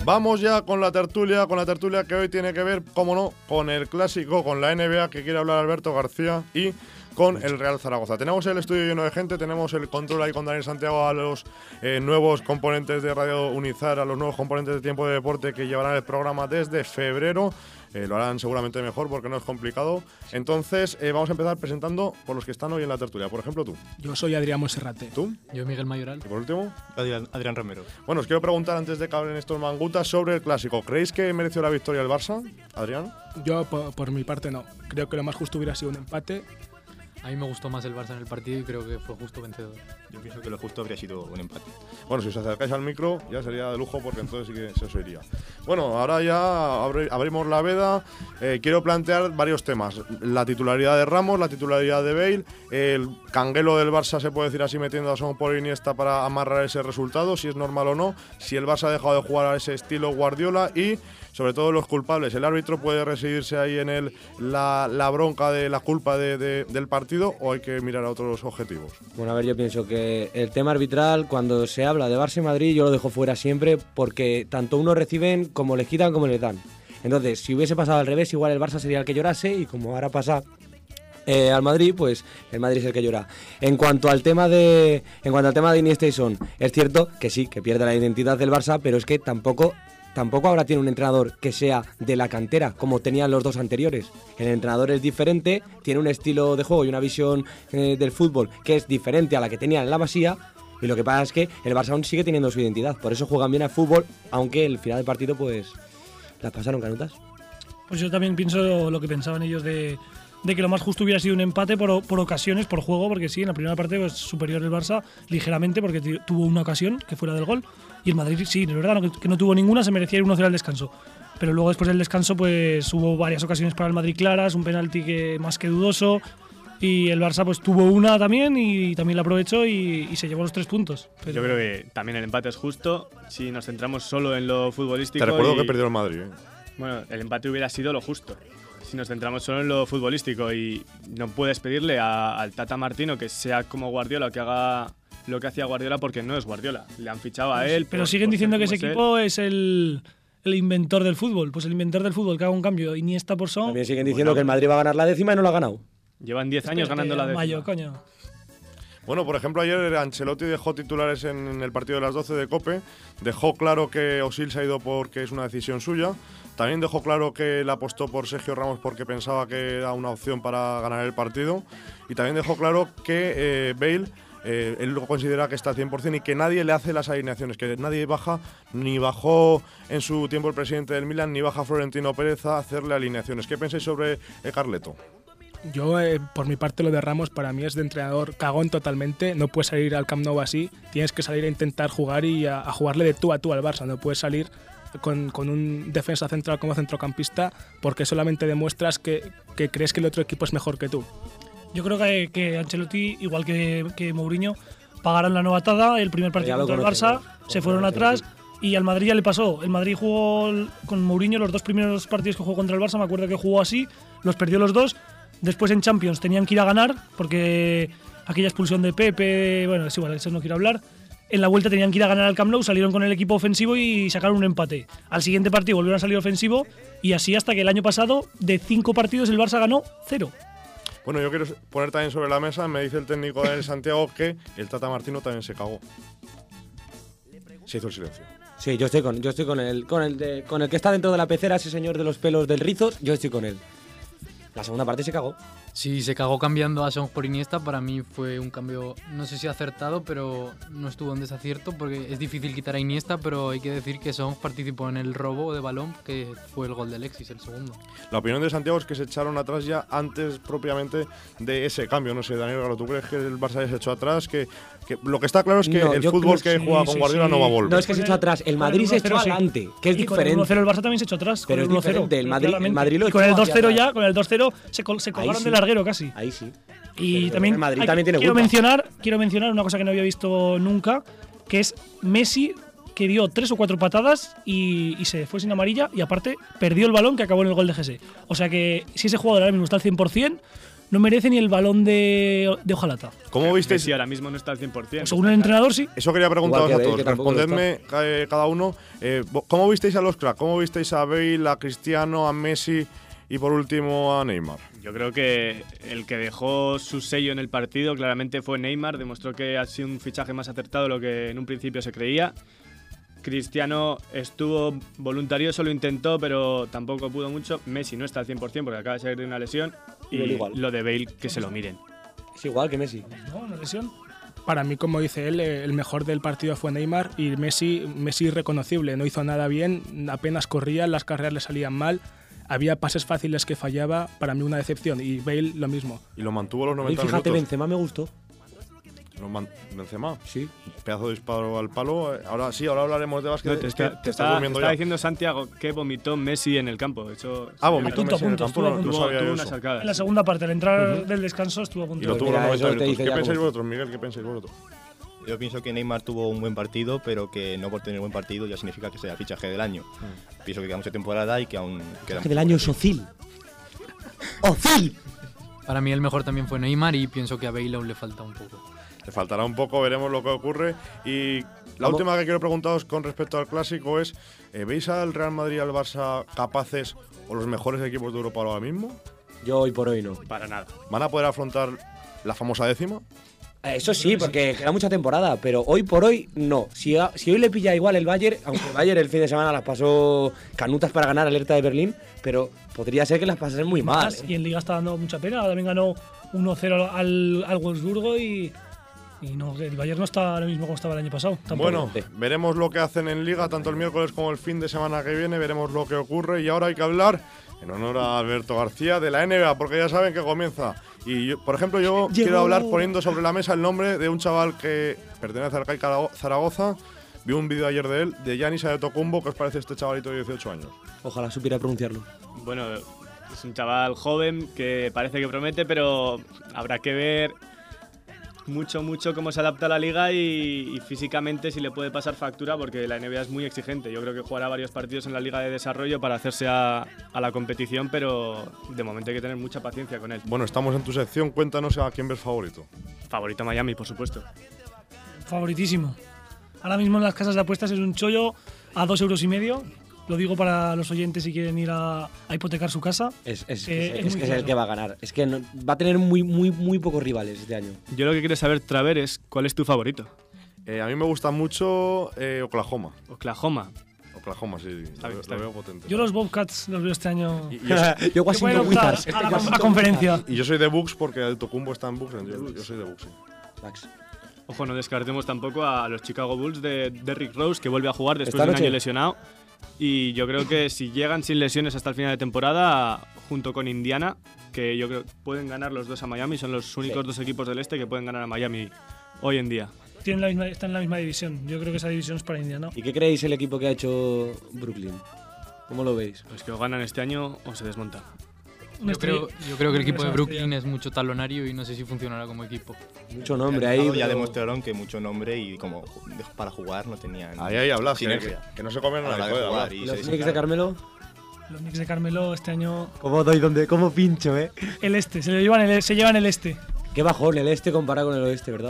Vamos ya con la tertulia que hoy tiene que ver, como no, con el clásico, con la NBA, que quiere hablar Alberto García, y con el Real Zaragoza. Tenemos el estudio lleno de gente, tenemos el control ahí con Daniel Santiago, a los nuevos componentes de Radio Unizar, a los nuevos componentes de Tiempo de Deporte que llevarán el programa desde febrero. Lo harán seguramente mejor porque no es complicado. Entonces, vamos a empezar presentando por los que están hoy en la tertulia. Por ejemplo, tú. Yo soy Adrián Monserrate. ¿Tú? Yo, Miguel Mayoral. Y por último, Adrián Romero. Bueno, os quiero preguntar antes de que hablen estos mangutas sobre el clásico. ¿Creéis que mereció la victoria el Barça, Adrián? Yo, por mi parte, no. Creo que lo más justo hubiera sido un empate. A mí me gustó más el Barça en el partido y creo que fue justo vencedor. Yo pienso que lo justo habría sido un empate. Bueno, si os acercáis al micro ya sería de lujo porque entonces sí que se os oiría. Bueno, ahora ya abrimos la veda. Quiero plantear varios temas. La titularidad de Ramos, la titularidad de Bale, el canguelo del Barça, se puede decir así, metiendo a Son por Iniesta para amarrar ese resultado, si es normal o no, si el Barça ha dejado de jugar a ese estilo Guardiola y, sobre todo, los culpables. ¿El árbitro puede residirse ahí en la bronca de la culpa del partido o hay que mirar a otros objetivos? Bueno, a ver, yo pienso que el tema arbitral, cuando se habla de Barça y Madrid, yo lo dejo fuera siempre porque tanto unos reciben como les quitan como les dan. Entonces, si hubiese pasado al revés, igual el Barça sería el que llorase y como ahora pasa al Madrid, pues el Madrid es el que llora. En cuanto al tema de Iniesta y Son, es cierto que sí, que pierde la identidad del Barça, pero es que tampoco ahora tiene un entrenador que sea de la cantera, como tenían los dos anteriores. El entrenador es diferente, tiene un estilo de juego y una visión del fútbol que es diferente a la que tenía en la Masía, y lo que pasa es que el Barça aún sigue teniendo su identidad. Por eso juegan bien al fútbol, aunque el final del partido pues las pasaron canutas. Pues yo también pienso lo que pensaban ellos de que lo más justo hubiera sido un empate por ocasiones, por juego, porque sí, en la primera parte pues, superior el Barça ligeramente porque tuvo una ocasión que fuera del gol. Y el Madrid, sí, de verdad, que no tuvo ninguna, se merecía ir 1-0 al descanso. Pero luego, después del descanso, pues hubo varias ocasiones para el Madrid claras, un penalti que más que dudoso. Y el Barça pues tuvo una también y también la aprovechó y se llevó los 3 puntos. Pero yo creo que también el empate es justo si nos centramos solo en lo futbolístico. Te recuerdo que perdió el Madrid. Bueno, el empate hubiera sido lo justo si nos centramos solo en lo futbolístico y no puedes pedirle al Tata Martino que sea como Guardiola, que haga lo que hacía Guardiola, porque no es Guardiola. Le han fichado a él. Pero siguen diciendo que ese equipo es el inventor del fútbol. Pues el inventor del fútbol que haga un cambio Iniesta por Son. También siguen diciendo que el Madrid va a ganar la 10ª y no la ha ganado. Llevan 10 años ganando la 10ª. Mayo, coño. Bueno, por ejemplo, ayer Ancelotti dejó titulares en el partido de las 12 de COPE. Dejó claro que Osil se ha ido porque es una decisión suya. También dejó claro que él apostó por Sergio Ramos porque pensaba que era una opción para ganar el partido. Y también dejó claro que Bale, él lo considera que está al 100% y que nadie le hace las alineaciones, que nadie baja, ni bajó en su tiempo el presidente del Milan, ni baja Florentino Pérez a hacerle alineaciones. ¿Qué pensáis sobre Carleto? Yo, por mi parte, lo de Ramos para mí es de entrenador cagón totalmente. No puedes salir al Camp Nou así. Tienes que salir a intentar jugar y a jugarle de tú a tú al Barça. No puedes salir con un defensa central como centrocampista porque solamente demuestras que crees que el otro equipo es mejor que tú. Yo creo que Ancelotti, igual que Mourinho, pagaron la novatada. El primer partido contra el Barça, se fueron atrás. Y al Madrid ya le pasó. El Madrid jugó con Mourinho los 2 primeros partidos que jugó contra el Barça. Me acuerdo que jugó así, los perdió los 2. Después en Champions tenían que ir a ganar porque aquella expulsión de Pepe, bueno, es igual, eso no quiero hablar. En la vuelta tenían que ir a ganar al Camp Nou, salieron con el equipo ofensivo y sacaron un empate. Al siguiente partido volvieron a salir ofensivo y así hasta que el año pasado de 5 partidos el Barça ganó 0. Bueno, yo quiero poner también sobre la mesa, me dice el técnico de Santiago que el Tata Martino también se cagó. Se hizo el silencio. Sí, yo estoy con el que está dentro de la pecera, ese señor de los pelos del rizos, yo estoy con él. La segunda parte se cagó. Sí, se cagó cambiando a Son por Iniesta. Para mí fue un cambio, no sé si acertado, pero no estuvo en desacierto porque es difícil quitar a Iniesta, pero hay que decir que Son participó en el robo de balón, que fue el gol de Alexis, el segundo. La opinión de Santiago es que se echaron atrás ya antes propiamente de ese cambio. No sé, Daniel Galo, ¿tú crees que el Barça se echó atrás? Que lo que está claro es que el fútbol que juega con Guardiola no va a volver. No es que se echó atrás, el Madrid se echó adelante, que es diferente. Con el 1-0 el Barça también se echó atrás. Pero es diferente, el Madrid lo echó. Y con el 2-0 ya, con el 2-0 se colgaron de larguero casi. Ahí sí. Y también, quiero mencionar una cosa que no había visto nunca, que es Messi, que dio 3 o 4 patadas y se fue sin amarilla y aparte perdió el balón que acabó en el gol de Jesse. O sea que si ese jugador ahora mismo está al 100%, no merece ni el balón de hojalata. ¿Cómo visteis? Messi ahora mismo no está al 100%. Según el entrenador, sí. Eso quería preguntaros Igual a que todos. Bale, que tampoco lo Respondedme cada uno. ¿Cómo visteis a los cracks? ¿Cómo visteis a Bale, a Cristiano, a Messi y por último a Neymar? Yo creo que el que dejó su sello en el partido claramente fue Neymar. Demostró que ha sido un fichaje más acertado de lo que en un principio se creía. Cristiano estuvo voluntarioso, lo intentó, pero tampoco pudo mucho. Messi no está al 100% porque acaba de salir de una lesión. Y Bale Y igual. lo de Bale, que se lo miren. Es igual que Messi. ¿No? Una lesión. Para mí, como dice él, el mejor del partido fue Neymar y Messi irreconocible. No hizo nada bien, apenas corría, las carreras le salían mal. Había pases fáciles que fallaba, para mí una decepción. Y Bale lo mismo. Y lo mantuvo los Y 90 fíjate, minutos. Benzema me gustó. Benzema. Sí. Pedazo de disparo al palo. Ahora hablaremos de básquet. No, te Es que está, te estás durmiendo ya. diciendo Santiago que vomitó Messi en el campo. De hecho, Vomitó Punto a Messi en el punto, campo, estuvo a no punto. sabía tuvo yo una eso. sacada. En la segunda parte, al entrar del descanso, estuvo a punto. Y lo tuvo Mira, los eso 90 te minutos. dice ¿Qué ya pensáis cómo vosotros, Miguel? ¿Qué pensáis vosotros? Yo pienso que Neymar tuvo un buen partido, pero que no por tener un buen partido ya significa que sea el fichaje del año. Pienso que queda mucha temporada y que aún queda Que del año es Ozil. ¡Ozil! Para mí el mejor también fue Neymar y pienso que a Bale aún le falta un poco. Le faltará un poco, veremos lo que ocurre. Y la Vamos. última que quiero preguntaros con respecto al clásico es: ¿veis al Real Madrid y al Barça capaces o los mejores equipos de Europa ahora mismo? Yo hoy por hoy no. Para nada. ¿Van a poder afrontar la famosa décima? Eso sí, porque queda mucha temporada, pero hoy por hoy no. Si hoy le pilla igual el Bayern, aunque el Bayern el fin de semana las pasó canutas para ganar alerta de Berlín, pero podría ser que las pasasen muy mal. Y en Liga está dando mucha pena. También ganó 1-0 al Wolfsburgo y no, el Bayern no está lo mismo como estaba el año pasado. Tampoco. Bueno, veremos lo que hacen en Liga, tanto el miércoles como el fin de semana que viene, veremos lo que ocurre. Y ahora hay que hablar, en honor a Alberto García, de la NBA, porque ya saben que comienza. Y yo, por ejemplo, yo quiero hablar poniendo sobre la mesa el nombre de un chaval que pertenece al CAI Zaragoza. Vi un vídeo ayer de él, de Giannis Antetokounmpo. ¿Qué os parece este chavalito de 18 años? Ojalá supiera pronunciarlo. Bueno, es un chaval joven que parece que promete, pero habrá que ver mucho cómo se adapta a la liga y físicamente si le puede pasar factura, porque la NBA es muy exigente. Yo creo que jugará varios partidos en la liga de desarrollo para hacerse a la competición, pero de momento hay que tener mucha paciencia con él. Bueno, estamos en tu sección, cuéntanos a quién ves favorito. Favorito Miami, por supuesto. Favoritísimo. Ahora mismo en las casas de apuestas es un chollo a 2,5 €. Lo digo para los oyentes si quieren ir a hipotecar su casa. Es muy que es el claro. que va a ganar. Es que va a tener muy pocos rivales este año. Yo lo que quiero saber, Traver, es cuál es tu favorito. A mí me gusta mucho Oklahoma. Oklahoma. Oklahoma, sí, Está bien, lo está veo bien. potente. Yo los Bobcats los veo este año. Y yo, Yo que Washington pueden optar Wizards. a la conferencia. y yo soy de Bucks porque el Tocumbo está en Bucks. Yo soy de Bucks, sí. Max. Ojo, no descartemos tampoco a los Chicago Bulls de Derrick Rose, que vuelve a jugar después Esta de un noche. año lesionado. Y yo creo que si llegan sin lesiones hasta el final de temporada, junto con Indiana, que yo creo que pueden ganar los dos a Miami, son los únicos dos equipos del este que pueden ganar a Miami hoy en día. Están en la misma división. Yo creo que esa división es para Indiana. ¿Y qué creéis el equipo que ha hecho Brooklyn? ¿Cómo lo veis? Pues que o ganan este año o se desmontan. Una Yo creo que el equipo de una Brooklyn estrella. es mucho talonario y no sé si funcionará como equipo. Mucho nombre El ahí. pasado ya pero- demostraron que mucho nombre y como para jugar no tenían Ahí hablas, que, sinergia. que no se comen A la nada. hora de Puede jugar hablar. y ¿Y se los Knicks de Carmelo? Los Knicks de Carmelo este año. ¿Cómo pincho, El este, se llevan el este. Qué bajón el este comparado con el oeste, ¿verdad?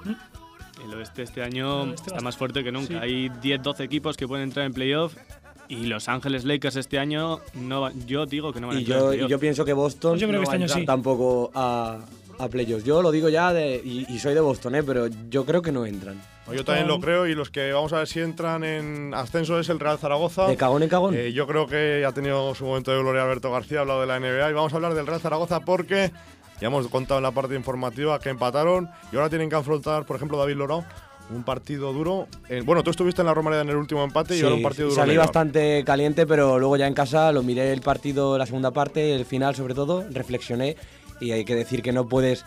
El oeste este año El oeste está bastante. más fuerte que nunca. Sí. Hay 10-12 equipos que pueden entrar en playoff y Los Ángeles Lakers este año yo digo que no van a Y entrar en yo, playoff. y yo pienso que Boston Pues yo creo no que va a este año entrar sí. tampoco a playoffs. Yo lo digo ya y soy de Boston, pero yo creo que no entran. Yo también lo creo y los que vamos a ver si entran en ascenso es el Real Zaragoza. De cagón en cagón. Yo creo que ha tenido su momento de gloria Alberto García, ha hablado de la NBA y vamos a hablar del Real Zaragoza porque ya hemos contado en la parte informativa que empataron y ahora tienen que afrontar, por ejemplo, David Lorao, un partido duro. Bueno, tú estuviste en la Romareda en el último empate y ahora un partido duro. salí en Liga. bastante caliente, pero luego ya en casa lo miré el partido, la segunda parte, el final sobre todo, reflexioné y hay que decir que no puedes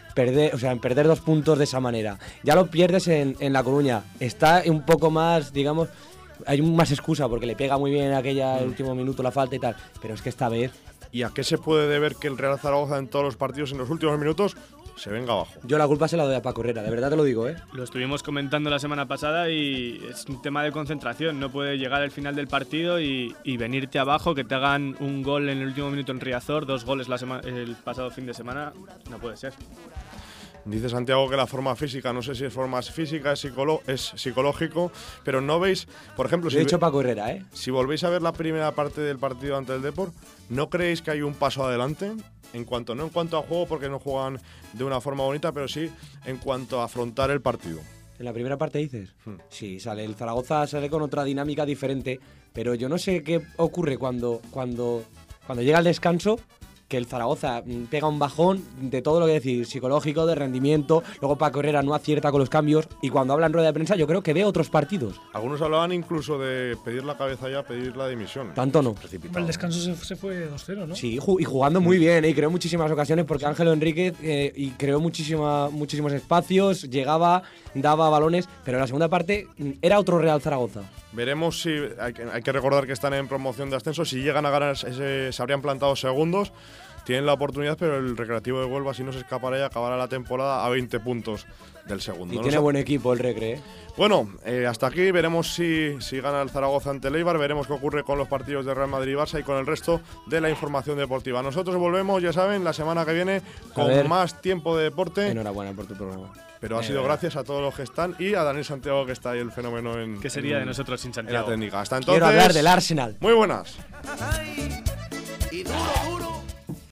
perder 2 puntos de esa manera. Ya lo pierdes en La Coruña. Está un poco más, digamos, hay más excusa porque le pega muy bien el último minuto la falta y tal, pero es que esta vez ¿Y a qué se puede deber que el Real Zaragoza en todos los partidos en los últimos minutos se venga abajo. Yo la culpa se la doy a Paco Herrera, de verdad te lo digo, ¿eh? Lo estuvimos comentando la semana pasada y es un tema de concentración. No puede llegar al final del partido y venirte abajo, que te hagan un gol en el último minuto en Riazor, 2 goles el pasado fin de semana. No puede ser. Dice Santiago que la forma física, no sé si es forma física, es psicológico, pero no veis, por ejemplo, De hecho, Paco Herrera, ¿eh? si volvéis a ver la primera parte del partido ante el Depor, ¿no creéis que hay un paso adelante? No en cuanto a juego, porque no juegan de una forma bonita, pero sí en cuanto a afrontar el partido. ¿En la primera parte dices? Sí, el Zaragoza sale con otra dinámica diferente, pero yo no sé qué ocurre cuando llega el descanso, que el Zaragoza pega un bajón de todo lo que decir, psicológico, de rendimiento, luego Paco Herrera no acierta con los cambios, y cuando habla en rueda de prensa yo creo que ve otros partidos. Algunos hablaban incluso de pedir la cabeza ya, pedir la dimisión. Tanto no. El descanso se fue 2-0, ¿no? Sí, y jugando muy bien, y creó muchísimas ocasiones porque Ángelo Enríquez y creó muchísimos espacios, llegaba, daba balones, pero en la segunda parte era otro Real Zaragoza. Veremos si hay que recordar que están en promoción de ascenso. Si llegan a ganar, se habrían plantado segundos. Tienen la oportunidad, pero el Recreativo de Huelva, si no se escapará, y acabará la temporada a 20 puntos del segundo. Y tiene buen equipo el Recre, ¿eh? Bueno, hasta aquí veremos si gana el Zaragoza ante el Eibar, veremos qué ocurre con los partidos de Real Madrid y Barça y con el resto de la información deportiva. Nosotros volvemos, ya saben, la semana que viene con más tiempo de deporte. Enhorabuena por tu programa. Pero ha sido gracias a todos los que están y a Daniel Santiago, que está ahí el fenómeno en... ¿Qué sería de nosotros sin Santiago? En la técnica. Hasta entonces... Quiero hablar del Arsenal. Muy buenas. Y duro,